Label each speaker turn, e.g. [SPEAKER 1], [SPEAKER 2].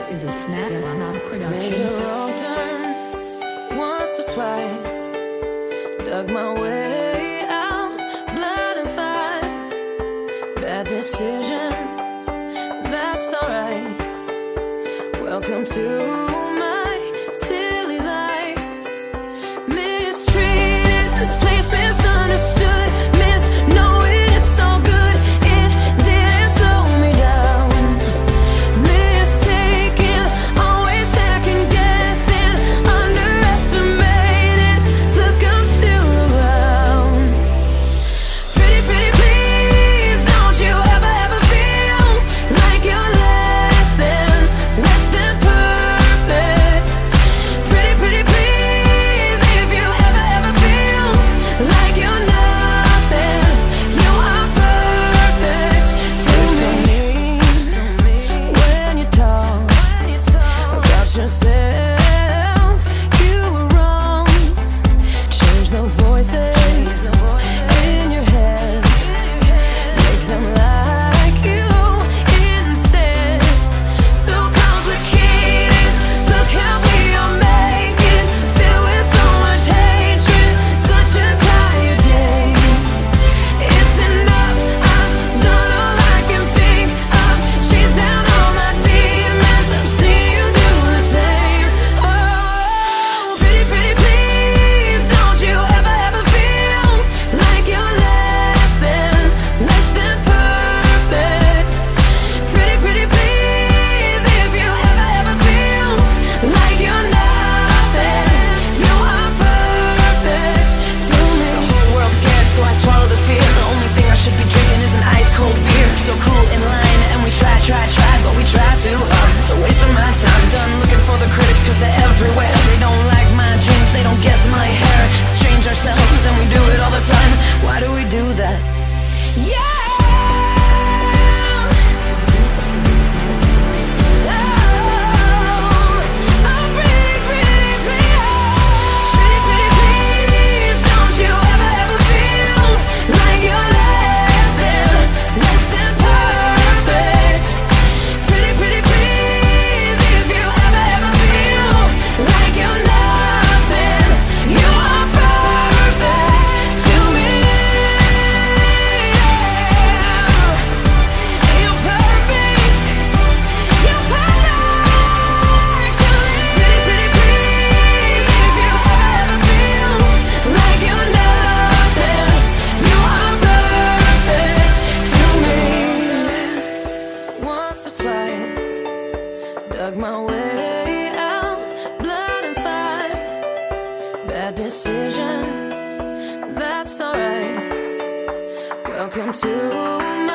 [SPEAKER 1] is a Snap-on production.
[SPEAKER 2] Made a wrong turn once or twice, dug my way out, blood and fire, bad decisions, that's alright. Welcome to my silly life. Mistreated, misplaced, misunderstood, misknowing it's all good. It didn't slow me down. Mistaken, always second guessing, underestimated. Look, I'm still around. Pretty, pretty please, don't you ever feel like you're less than perfect. Pretty, pretty please, if you ever feel like you're nothing, you are perfect to me. When you talk about yourself, you were wrong. Change the voices in your head, make them like you instead. So complicated, look how we are making, filled with so much hatred, such a tired day. It's enough, I've done all I can think of, chased down all my demons, I've seen you do the same. Oh, pretty, pretty please, don't you ever feel like you're less than perfect. Pretty, pretty please, if you ever feel like you're nothing, you are perfect to me. The whole world's scared, so I swallow the fear. The only thing I should be drinking is an ice cold beer. So cool in line, and we try, but we try to. It's a waste of my time, done looking for the critics, cause they're everywhere. They don't like my jeans, they don't get my hair. Strange ourselves, and we do it all the time. Why do we do that? Yeah! Dug my way out, blood and fire, bad decisions, that's alright. Welcome to